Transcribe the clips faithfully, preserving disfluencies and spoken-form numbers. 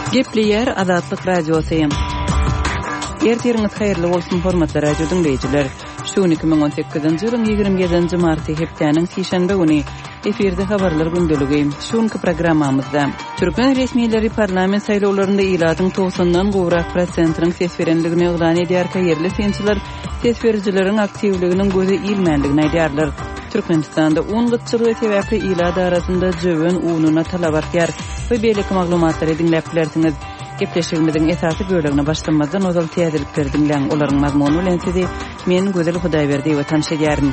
Gepleyer Azatlyk Radiosyň. Ertiriniz haýyrly bolsun hormatly radio dinleýijiler. Şu iki bin on sekizinji ýylyň ýygrimi ýedinji marty hepdeniň şeýşembe güni efirde habarlar gündöligi. Şunky programmamyzda Türkmen resmiýetleri parlament saýlawlarynda ýyladyň togsandan gowrak prosentiniň ses berenligini ýagdan edýär yerli sençiler ses berijileriň aktivliginiň gözi ilmenligini aýdýarlar. Türkmenistanda on gıtçılığı sebäpli ýylad arasynda jöwen ununy talap etýär. Bu beýleki maglumatlary dinläp bilersiniz. Gepleşigimiziň esasy bölümine başlamazdan ozal täzelikleri dinleň. Olaryň mazmuny bilen sizi men Gözel Hudaýberdi we tanışdyrarym.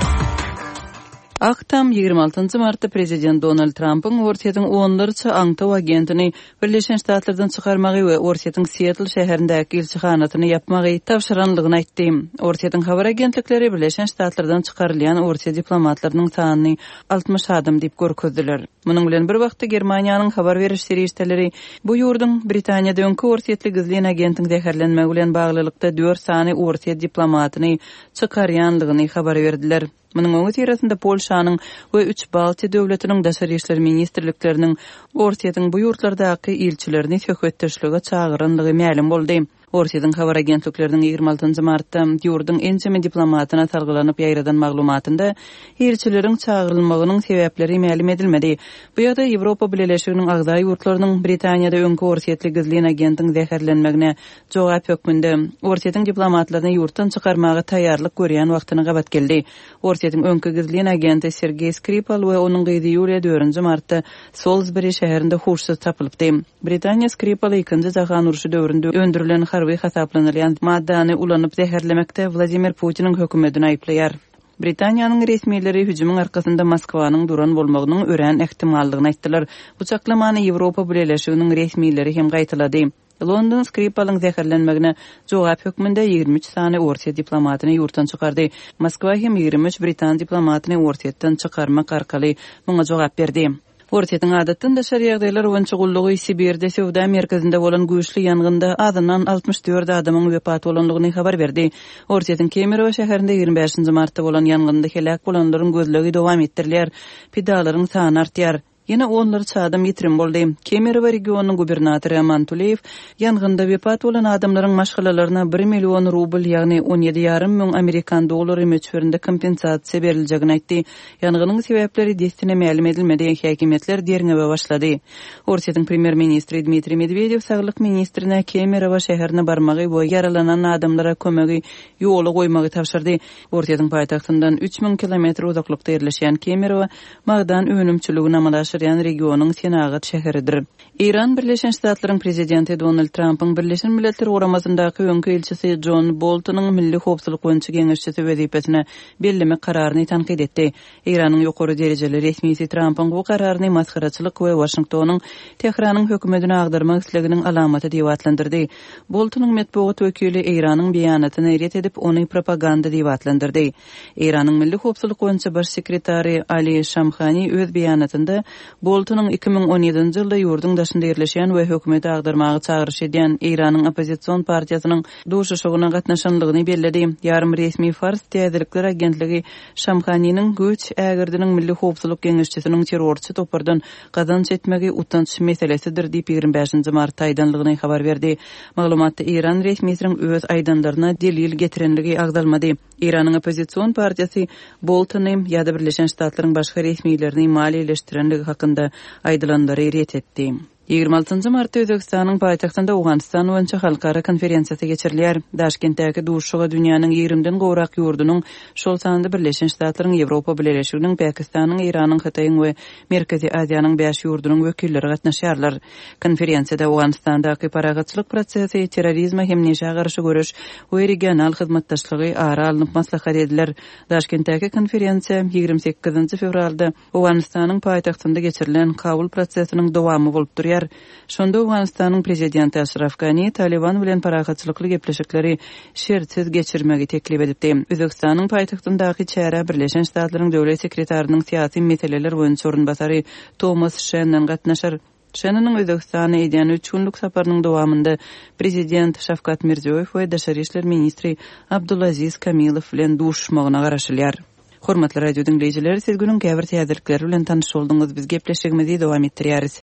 Aktam ýygrimi altynjy martda prezident Donald Trump'yň Orsiýatyň onlarça aňtaw agentini Birleşen Ştatlardan çykarmagy we Orsiýatyň Seattle şäherindäki elçihanatyny ýapmagy tapşyranlygyny aýtdy. Orsiýatyň habar agentlikleri Birleşen Ştatlardan çykarylýan Orsiýa diplomatlarynyň sanyny altmış adam diýip görkezdiler. Munyň bilen bir wagtda Germaniýanyň habar beriş serişdeleri bu ýurduň Britaniýada öňkü Orsiýatly gizlen agentiň zäherlenmegi bilen baglylykda dört sany Orsiýa diplomatyny çykarýanlygyny habar berdiler. Munyň öňü tirasynda Polşanyň we üç Baltiýa döwletiniň daşary işler ministrlikleriniň Orsiýatyň bu ýurtlardaky elçilerini söhbetdeşlige çağıranlygy ma'lum boldy. Orsiýatyň habar agentlikleriniň ýygrimi altynjy martda ýurdun ençeme diplomatyna salgylanyp ýaýradan maglumatynda elçileriň çağırylmagynyň sebäpleri ma'lum edilmedi. Bu ýagdaý Ýewropa Birleşiginiň agza ýurtlarynyň Britaniýada öňkü Orsiýatly gizlen agentiň zäherlenmegine jogap hökmünde Orsiýatyň diplomatlaryny ýurtdan çykarmagy taýýarlyk görýän wagtyna gabat geldi. Orsiýatyň öňkü gizlen agenti Sergey Skripal we onuň gyzy Ýulia dördünji martda Salisbury şäherinde huşsuz tapylypdy. Britaniýa Skripal ikinji jahan uruşy döwründe öndürilen harby hasaplanylýan maddany ulanyp zäherlemekde Vladimir Putiniň hökümetini aýplaýar. Britaniýanyň resmiýetleri hüjümyň arkasynda Moskwanyň duran bolmagynyň ören ähtimallygyny aýtdylar. Bu çaklamany Ýewropa Birleşiginiň resmiýetleri hem gaýtylady. London Skripal'ın zäherlenmegine jogap hökmünde ýygrimi üç sany Orsiýa diplomatyny ýurtdan çykardy. Moskwa hem ýygrimi üç Britan diplomatyny Orsiýatdan çykarmak arkaly muňa jogap berdi. Orsiýatyň adatdan daşary ýagdaýlar boýunça gullugy Sibirde Sewda merkezinde bolan güýçli ýangynda adynan altmış dört adamyň wepat bolanlygyny habar berdi. Orsiýatyň Kemerow şäherinde ýygrimi beşinji martda bolan ýangynda helak bolanlaryň gözlegi dowam etdirilýär. Pidalaryň sany artýar. Yine onlarca adam yitirim boldy. Kemerow regionunyň gubernatory Aman Tuleyev ýangynda wepat bolan adamlaryň maşgalalaryna bir million rubl, ýagny on ýedi ýarym müň Amerikan dollary möçberinde kompensasiýa beriljegini aýtdy. Ýanggynyň sebäpleri destine ma'lum edilmedi. Häkimetler derňebe başlady. Orsiýatyň premier ministri Dmitri Medvedev saglyk ministrine Kemerow şäherine barmagy we yaralanan adamlara kömegi ýoly goýmagy tapşyrdy. Orsiýatyň paýtagtyndan üç ming kilometr uzaklykda ýerleşýän Kemerow magdan önümçüligine amalaşyr regionyň Senagat şäheridir. İran Birleşen Ştatlaryň prezidenti Donald Trump'yň Birleşen Milletler Guramasyndaky öňkü elçisi John Boltonyň milli howpsuzlyk boýunça geňeşçisi wezipetine bellemek kararyny tanqid etdi. İranyň ýokary derejeli resmiýeti Trump'yň bu kararyny maskaraçylyk we Washingtonyň Tehranyň hökümetini agdarmak isleginiň alamaty diýip atlandyrdy. Boltonyň medeniýet wekili İranyň beýanatyny ret edip ony propaganda diýip atlandyrdy. İranyň milli howpsuzlyk boýunça baş sekretary Ali Shamkhani öz beýanatynda Boltonyň iki bin on ýedinji ýylda ýurdun daşynda ýerleşýän we hökümeti agdarmagy çağırış edýän İranyň opozisiýon partiýasynyň duşuşygyna gatnaşanlygyny bellädi. Ýarym resmi Fars täzelikler agentligi Shamkhanynyň güç ägirdiniň milli howpsuzlyk geňeşçisiniň terrorçy topardan gazanç etmegi utanç meselesidir diýip ýygrimi beşinji martda aýdanlygyny habar berdi. Maglumatda İran resmiýetiniň öz aýdanlaryna delil getirenligi agdalmady. İranyň opozisiýon partiýasy Boltony ýa-da Birleşen Ştatlaryň başga resmiýetlerini maliýeleşdirenligi hakynda aýdylandary ret etdi. ýygrimi altynjy martda Özbekistanyň paýtagtynda Awganistan boýunça halkara konferensiýasy geçirilýär. Daşkentdäki duşşuga dünýäniň ýigrimden gowrak ýurdunyň şol sanynda Birleşen Ştatlaryň, Ýewropa Birleşiginiň, Pakistanyň, Iranyň, Hitaýyň we Merkezi Aziýanyň beş ýurdunyň wekilleri gatnaşýarlar. Konferensiýada Awganistandaky paragaçylyk prosesi, terrorizme hem neşe garşy görüş we regional hyzmatdaşlygy ara alınıp maslahat ediler. Daşkentdäki konferensiýa ýygrimi sekizinji fevralda Awganistanyň paýtagtynda geçirilen kabul prosesiniň dowamy bolup durýar. Şonda Awganistanyň prezidenti Ashraf Ghani Taliban bilen paragaçylykly gepleşikleri şertsiz geçirmegi teklip edipdi. Özbekistanyň paýtagtyndaky çäre Birleşen Ştatlaryň döwlet sekretarinyň syýasy meseleler boýunça orunbasary Thomas Shannon gatnaşar. Şanynyň Özbekistana edýän üç günlük saparynyň dowamında prezident Şavkat Mirziýoýew we daşary işler ministri Abdulaziz Kamilow bilen duşmagyna garaşylýar. Hormatly radio dinleyijiler, siz günüň käbir täzelikleri bilen tanyş boldyňyz. Biz gepleşigimizi dowam etdirýäris.